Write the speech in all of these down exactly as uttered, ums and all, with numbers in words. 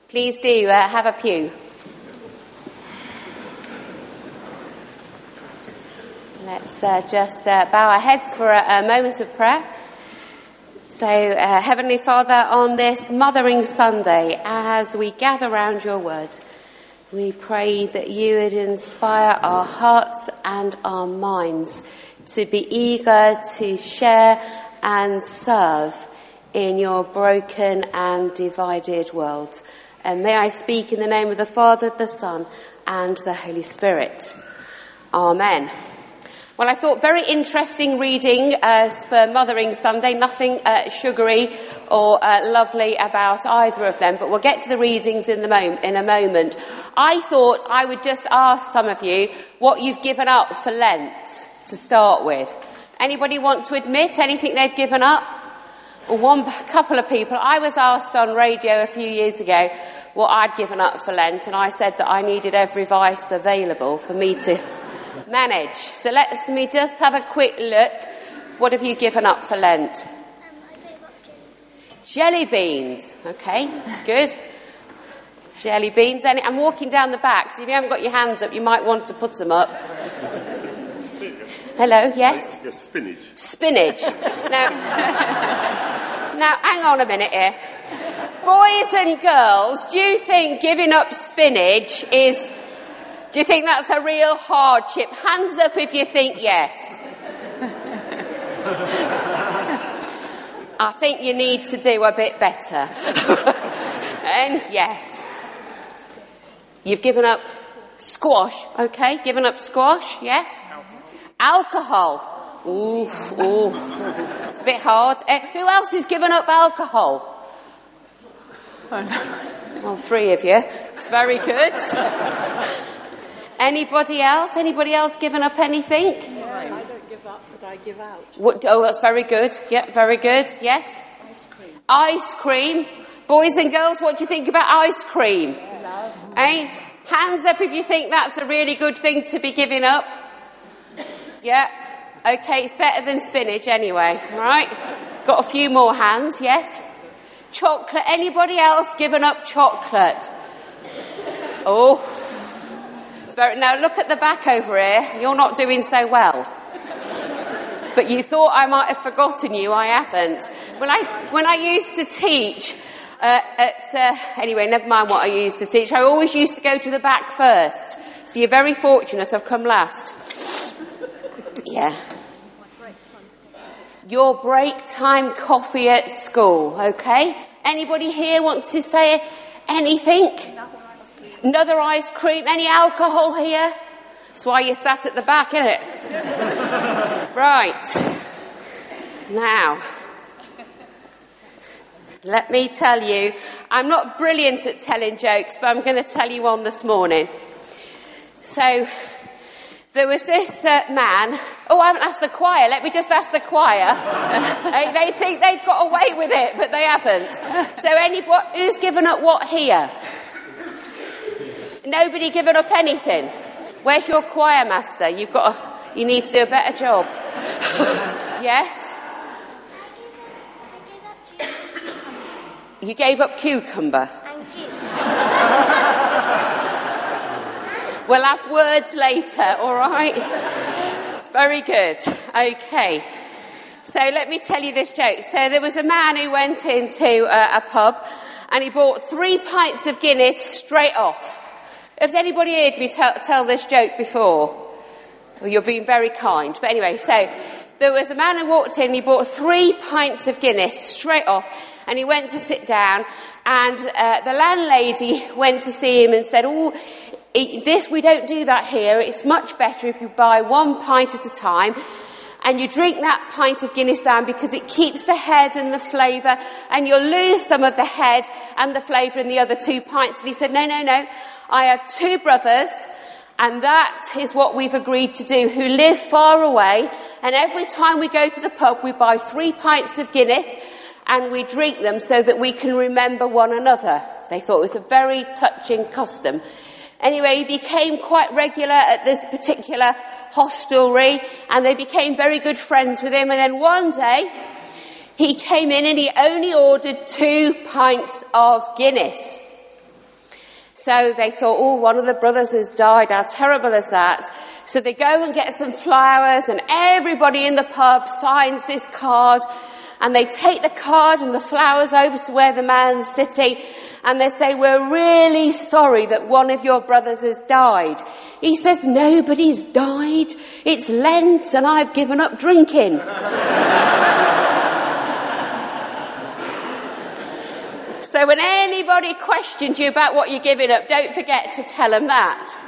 Please do uh, have a pew. Let's uh, just uh, bow our heads for a, a moment of prayer. So, uh, Heavenly Father, on this Mothering Sunday, as we gather round your word, we pray that you would inspire our hearts and our minds to be eager to share and serve in your broken and divided world. And may I speak in the name of the Father, the Son, and the Holy Spirit. Amen. Well, I thought very interesting reading uh, for Mothering Sunday. Nothing uh, sugary or uh, lovely about either of them, but we'll get to the readings in the mo- in a moment. I thought I would just ask some of you what you've given up for Lent to start with. Anybody want to admit anything they've given up? Well, one couple of people. I was asked on radio a few years ago what I'd given up for Lent, and I said that I needed every vice available for me to manage. So let me just have a quick look. What have you given up for Lent? Um, I gave up Jelly jelly. beans. Okay, that's good. Jelly beans. Any, I'm walking down the back, so if you haven't got your hands up, you might want to put them up. Hello, yes? Yes, spinach. Spinach. Now, now, hang on a minute here. Boys and girls, do you think giving up spinach is... Do you think that's a real hardship? Hands up if you think yes. I think you need to do a bit better. And yes. You've given up squash, okay? Given up squash, yes? Alcohol. Ooh, ooh. It's a bit hard. Uh, who else has given up alcohol? Oh, no. Well, three of you. It's very good. Anybody else? Anybody else given up anything? Yeah, I don't give up, but I give out. What, oh, that's very good. Yeah, very good. Yes? Ice cream. Ice cream. Boys and girls, what do you think about ice cream? Yeah. Eh? Hands up if you think that's a really good thing to be giving up. Yeah. Okay, it's better than spinach anyway. All right? Got a few more hands, yes? Chocolate. Anybody else given up chocolate? Oh. It's very, now look at the back over here. You're not doing so well. But you thought I might have forgotten you. I haven't. When I, when I used to teach, uh, at, uh, anyway, never mind what I used to teach. I always used to go to the back first. So you're very fortunate I've come last. Yeah. Your break time coffee at school, okay? Anybody here want to say anything? Another ice cream. Any alcohol here? That's why you sat at the back, isn't it? Right. Now, let me tell you, I'm not brilliant at telling jokes, but I'm going to tell you one this morning. So, there was this uh, man. Oh, I haven't asked the choir. Let me just ask the choir. they, they think they've got away with it, but they haven't. So, any what? Who's given up what here? Nobody given up anything. Where's your choir master? You've got. A, you need to do a better job. Yes. You gave up cucumber. We'll have words later, all right? It's very good. Okay. So let me tell you this joke. So there was a man who went into uh, a pub and he bought three pints of Guinness straight off. Has anybody heard me tell, tell this joke before? Well, you're being very kind. But anyway, so there was a man who walked in, he bought three pints of Guinness straight off, and he went to sit down, and uh, the landlady went to see him and said, oh, this, we don't do that here. It's much better if you buy one pint at a time, and you drink that pint of Guinness down because it keeps the head and the flavour, and you'll lose some of the head and the flavour in the other two pints. And he said, no, no, no, I have two brothers, and that is what we've agreed to do, who live far away, and every time we go to the pub, we buy three pints of Guinness, and we drink them so that we can remember one another. They thought it was a very touching custom. Anyway, he became quite regular at this particular hostelry, and they became very good friends with him. And then one day, he came in and he only ordered two pints of Guinness. So they thought, oh, one of the brothers has died. How terrible is that? So they go and get some flowers, and everybody in the pub signs this card, and they take the card and the flowers over to where the man's sitting, and they say, we're really sorry that one of your brothers has died. He says, nobody's died. It's Lent and I've given up drinking. So when anybody questions you about what you're giving up, don't forget to tell them that.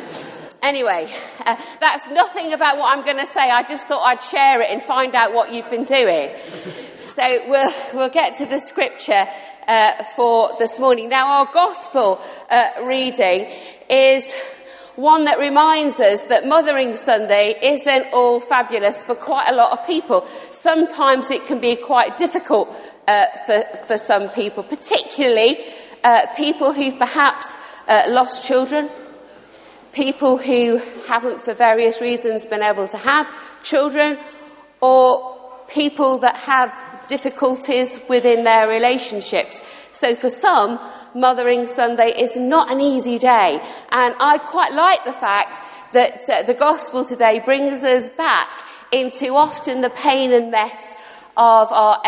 Anyway, uh, that's nothing about what I'm going to say. I just thought I'd share it and find out what you've been doing. So we'll, we'll get to the scripture uh, for this morning. Now, our gospel uh, reading is one that reminds us that Mothering Sunday isn't all fabulous for quite a lot of people. Sometimes it can be quite difficult uh, for, for some people, particularly uh, people who've perhaps uh, lost children, people who haven't for various reasons been able to have children, or people that have difficulties within their relationships. So for some, Mothering Sunday is not an easy day. And I quite like the fact that uh, the gospel today brings us back into often the pain and mess of our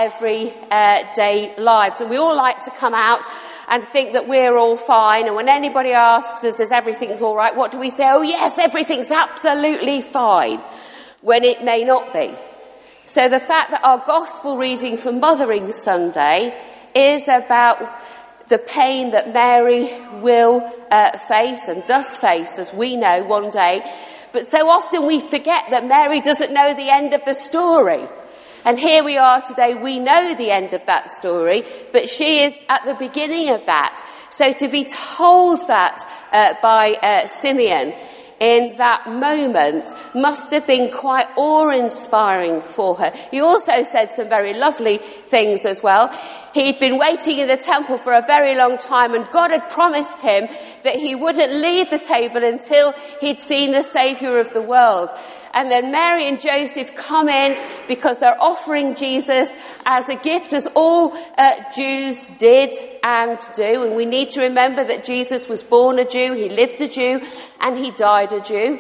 everyday uh, lives. And we all like to come out and think that we're all fine. And when anybody asks us, is everything's all right, what do we say? Oh yes, everything's absolutely fine, when it may not be. So the fact that our gospel reading for Mothering Sunday is about the pain that Mary will uh, face and does face, as we know, one day. But so often we forget that Mary doesn't know the end of the story. And here we are today, we know the end of that story, but she is at the beginning of that. So to be told that uh, by uh, Simeon in that moment must have been quite awe-inspiring for her. He also said some very lovely things as well. He'd been waiting in the temple for a very long time, and God had promised him that he wouldn't leave the table until he'd seen the Saviour of the world. And then Mary and Joseph come in because they're offering Jesus as a gift, as all uh, Jews did and do. And we need to remember that Jesus was born a Jew, he lived a Jew, and he died a Jew.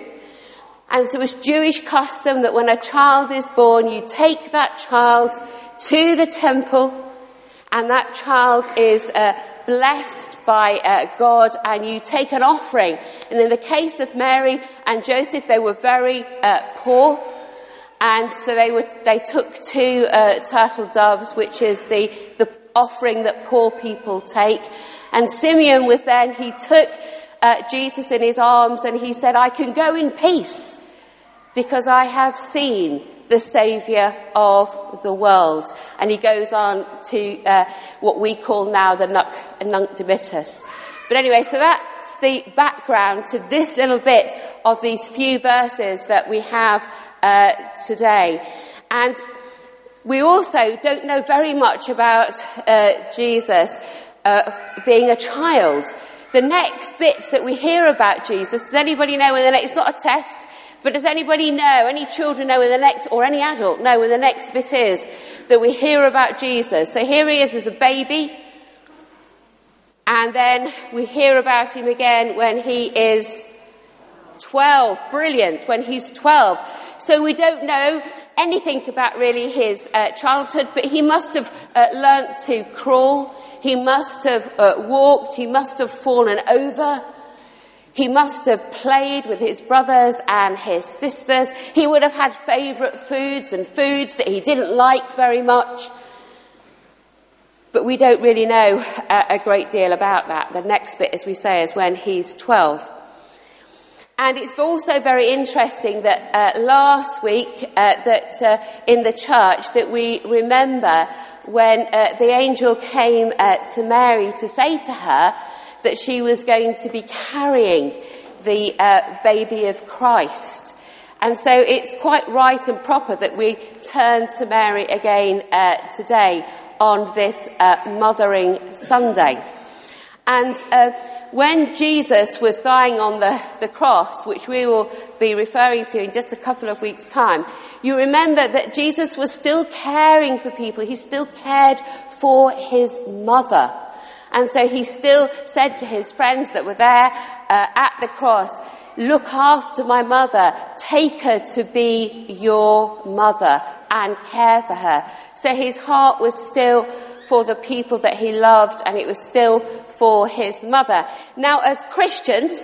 And so it's Jewish custom that when a child is born, you take that child to the temple, and that child is uh, blessed by uh, God, and you take an offering. And in the case of Mary and Joseph, they were very uh, poor, and so they were they took two uh, turtle doves, which is the the offering that poor people take. And Simeon was then, he took uh, Jesus in his arms, and he said, I can go in peace because I have seen the Saviour of the world. And he goes on to uh, what we call now the Nunc, Nunc Dimittis. But anyway, so that's the background to this little bit of these few verses that we have uh, today. And we also don't know very much about uh, Jesus uh, being a child. The next bit that we hear about Jesus, does anybody know when the next, it's not a test, but does anybody know, any children know when the next, or any adult know when the next bit is that we hear about Jesus? So here he is as a baby, and then we hear about him again when he is twelve. Brilliant, when he's twelve. So we don't know anything about really his uh, childhood, but he must have uh, learnt to crawl, he must have uh, walked, he must have fallen over. He must have played with his brothers and his sisters. He would have had favourite foods and foods that he didn't like very much. But we don't really know a, a great deal about that. The next bit, as we say, is when he's twelve. And it's also very interesting that uh, last week uh, that uh, in the church that we remember when uh, the angel came uh, to Mary to say to her that she was going to be carrying the uh, baby of Christ. And so it's quite right and proper that we turn to Mary again uh, today on this uh, Mothering Sunday. And uh, when Jesus was dying on the, the cross, which we will be referring to in just a couple of weeks' time, you remember that Jesus was still caring for people. He still cared for his mother. And so he still said to his friends that were there uh, at the cross, look after my mother, take her to be your mother and care for her. So his heart was still for the people that he loved, and it was still for his mother. Now, as Christians,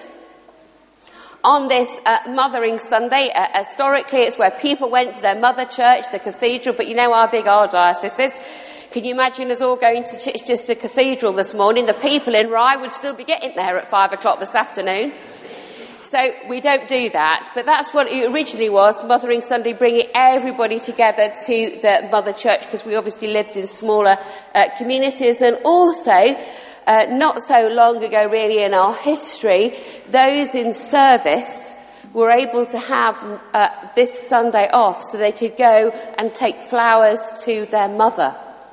on this uh, Mothering Sunday, uh, historically it's where people went to their mother church, the cathedral, but you know how big our diocese is. Can you imagine us all going to ch- just the cathedral this morning? The people in Rye would still be getting there at five o'clock this afternoon. So we don't do that, but that's what it originally was, Mothering Sunday, bringing everybody together to the mother church, because we obviously lived in smaller uh, communities. And also, uh, not so long ago really in our history, those in service were able to have uh, this Sunday off so they could go and take flowers to their mother.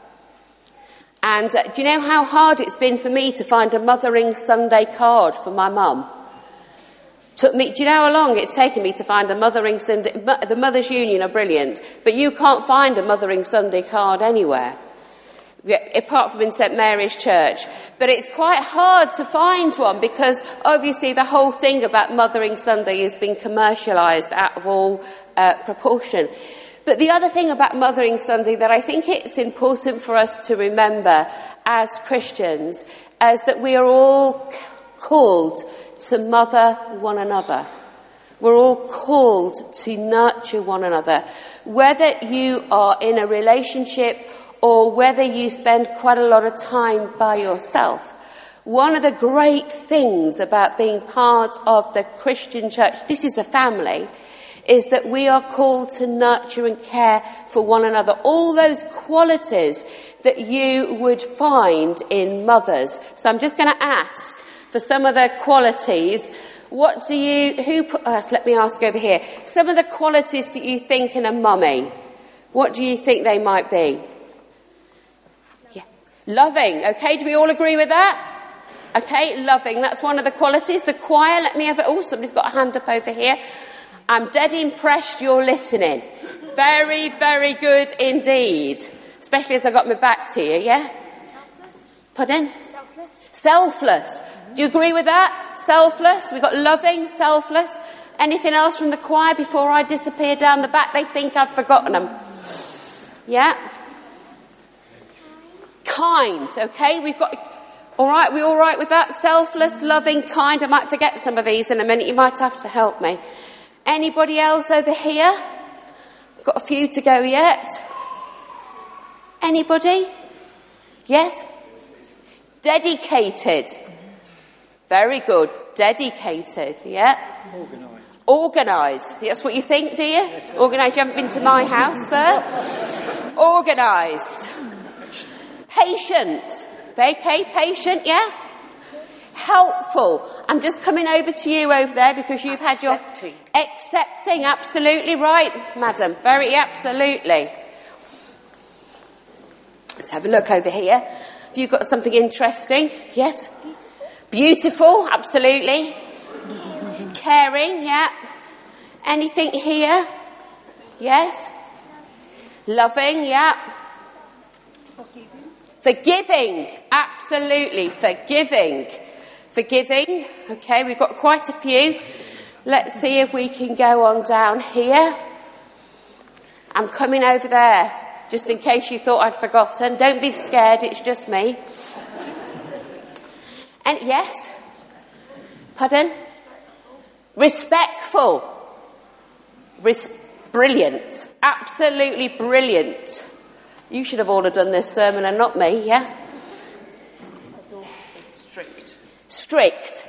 And uh, do you know how hard it's been for me to find a Mothering Sunday card for my mum? Took me, do you know how long it's taken me to find a Mothering Sunday? The Mothers Union are brilliant, but you can't find a Mothering Sunday card anywhere, apart from in St Mary's Church. But it's quite hard to find one, because obviously the whole thing about Mothering Sunday has been commercialised out of all uh, proportion. But the other thing about Mothering Sunday that I think it's important for us to remember as Christians is that we are all called to mother one another. We're all called to nurture one another. Whether you are in a relationship or whether you spend quite a lot of time by yourself, one of the great things about being part of the Christian church, this is a family, is that we are called to nurture and care for one another. All those qualities that you would find in mothers. So I'm just going to ask for some of the qualities. What do you, who, put, uh, let me ask over here. Some of the qualities that you think in a mummy, what do you think they might be? Yeah. Loving. Okay, do we all agree with that? Okay, loving. That's one of the qualities. The choir, let me have it. Oh, somebody's got a hand up over here. I'm dead impressed you're listening. Very, very good indeed. Especially as I got my back to you, yeah? Selfless. Pardon? Selfless. Selfless. Do you agree with that? Selfless. We've got loving, selfless. Anything else from the choir before I disappear down the back? They think I've forgotten them. Yeah? Kind. Okay, we've got... All right, we all right with that? Selfless, loving, kind. I might forget some of these in a minute. You might have to help me. Anybody else over here? I've got a few to go yet. Anybody? Yes? Dedicated. Very good. Dedicated, yeah? Organised. Organised. That's what you think, do you? Organised. You haven't been to my house, sir. Organised. Patient. Okay, patient, yeah? Helpful. I'm just coming over to you over there because you've had your... Accepting. Accepting, absolutely right, madam. Very absolutely. Let's have a look over here. Have you got something interesting? Yes? Beautiful, absolutely. Caring, yeah. Anything here? Yes? Loving, yeah. Forgiving, absolutely, forgiving. Forgiving, okay, we've got quite a few. Let's see if we can go on down here. I'm coming over there, just in case you thought I'd forgotten. Don't be scared, it's just me. And yes? Pardon? Respectful. Res- brilliant. Absolutely brilliant. You should have all done this sermon and not me, yeah? Strict. Strict.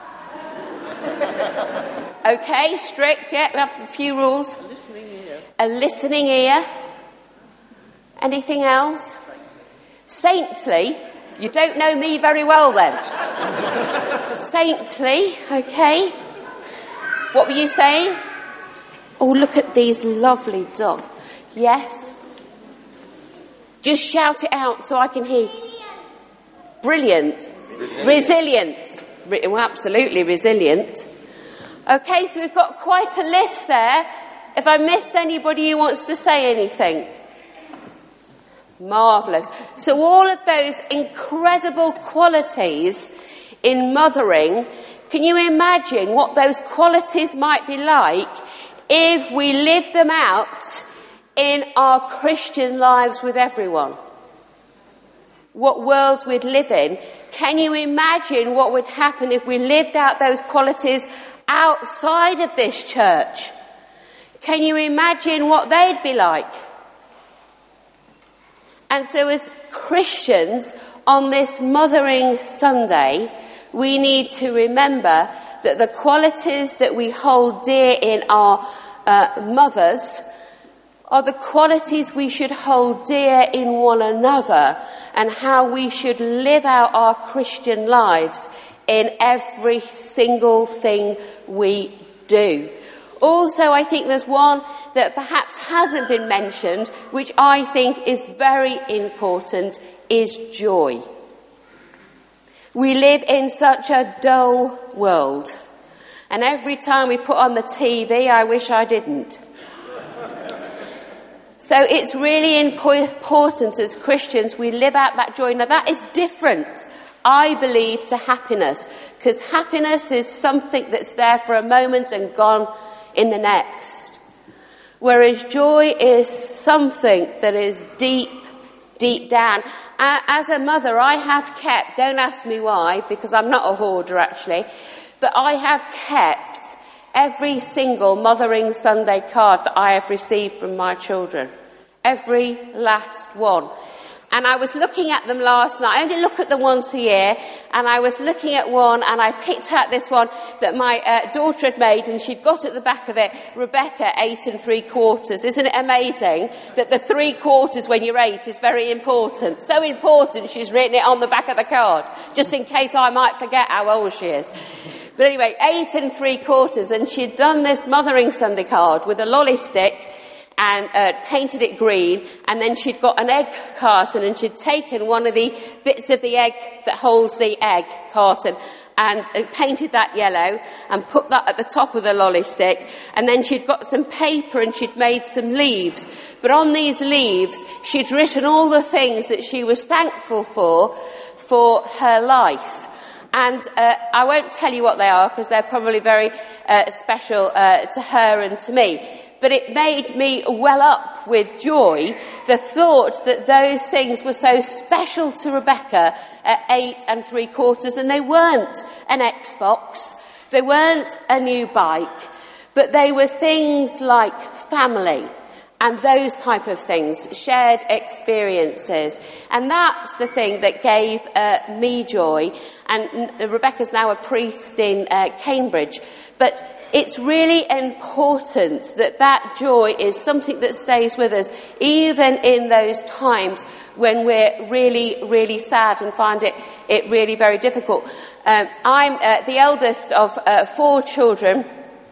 Okay, strict, yeah, we have a few rules. A listening ear. A listening ear. Anything else? Saintly. You don't know me very well then. Saintly, okay. What were you saying? Oh, look at these lovely dogs. Yes. Just shout it out so I can hear. Brilliant. Resilient. Resilient. Re- well, absolutely resilient. Okay, so we've got quite a list there. If I missed anybody who wants to say anything. Marvellous. So all of those incredible qualities in mothering, can you imagine what those qualities might be like if we lived them out in our Christian lives with everyone? What world we'd live in. Can you imagine what would happen if we lived out those qualities outside of this church? Can you imagine what they'd be like? And so as Christians, on this Mothering Sunday, we need to remember that the qualities that we hold dear in our uh, mothers are the qualities we should hold dear in one another, and how we should live out our Christian lives in every single thing we do. Also, I think there's one that perhaps hasn't been mentioned, which I think is very important, is joy. We live in such a dull world, and every time we put on the T V, I wish I didn't. So it's really important as Christians we live out that joy. Now that is different, I believe, to happiness, because happiness is something that's there for a moment and gone in the next. Whereas joy is something that is deep, deep down. As a mother, I have kept, don't ask me why, because I'm not a hoarder actually, but I have kept every single Mothering Sunday card that I have received from my children. Every last one. And I was looking at them last night. I only look at them once a year. And I was looking at one, and I picked out this one that my uh, daughter had made, and she'd got at the back of it, Rebecca, eight and three quarters. Isn't it amazing that the three quarters when you're eight is very important? So important, she's written it on the back of the card, just in case I might forget how old she is. But anyway, eight and three quarters, and she'd done this Mothering Sunday card with a lolly stick, and uh, painted it green, and then she'd got an egg carton, and she'd taken one of the bits of the egg that holds the egg carton and uh, painted that yellow and put that at the top of the lolly stick, and then she'd got some paper and she'd made some leaves. But on these leaves she'd written all the things that she was thankful for for her life. And uh, I won't tell you what they are, because they're probably very uh, special uh, to her and to me. But it made me well up with joy, the thought that those things were so special to Rebecca at eight and three quarters. And they weren't an Xbox, they weren't a new bike, but they were things like family and those type of things, shared experiences. And that's the thing that gave uh, me joy. And Rebecca's now a priest in uh, Cambridge. But it's really important that that joy is something that stays with us, even in those times when we're really, really sad and find it, it really very difficult. Um, I'm uh, the eldest of uh, four children.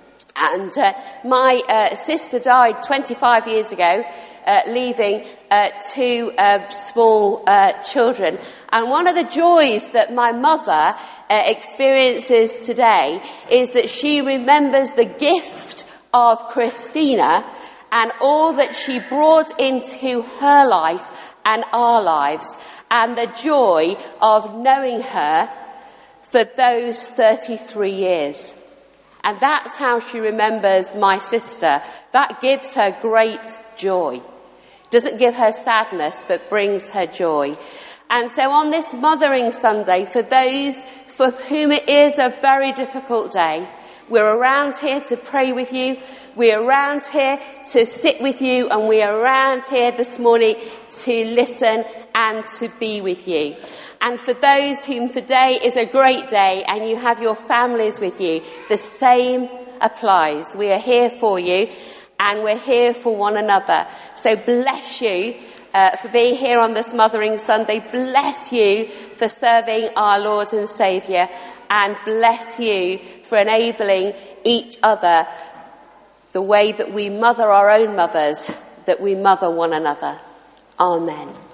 And uh, my uh, sister died twenty-five years ago, uh, leaving uh, two uh, small uh, children. And one of the joys that my mother uh, experiences today is that she remembers the gift of Christina and all that she brought into her life and our lives, and the joy of knowing her for those thirty-three years. And that's how she remembers my sister. That gives her great joy. Doesn't give her sadness, but brings her joy. And so on this Mothering Sunday, for those for whom it is a very difficult day, we're around here to pray with you. We're around here to sit with you, and we're around here this morning to listen and to be with you. And for those whom today is a great day and you have your families with you, the same applies. We are here for you, and we're here for one another. So bless you uh, for being here on this Mothering Sunday. Bless you for serving our Lord and Saviour, and bless you for enabling each other the way that we mother our own mothers, that we mother one another. Amen.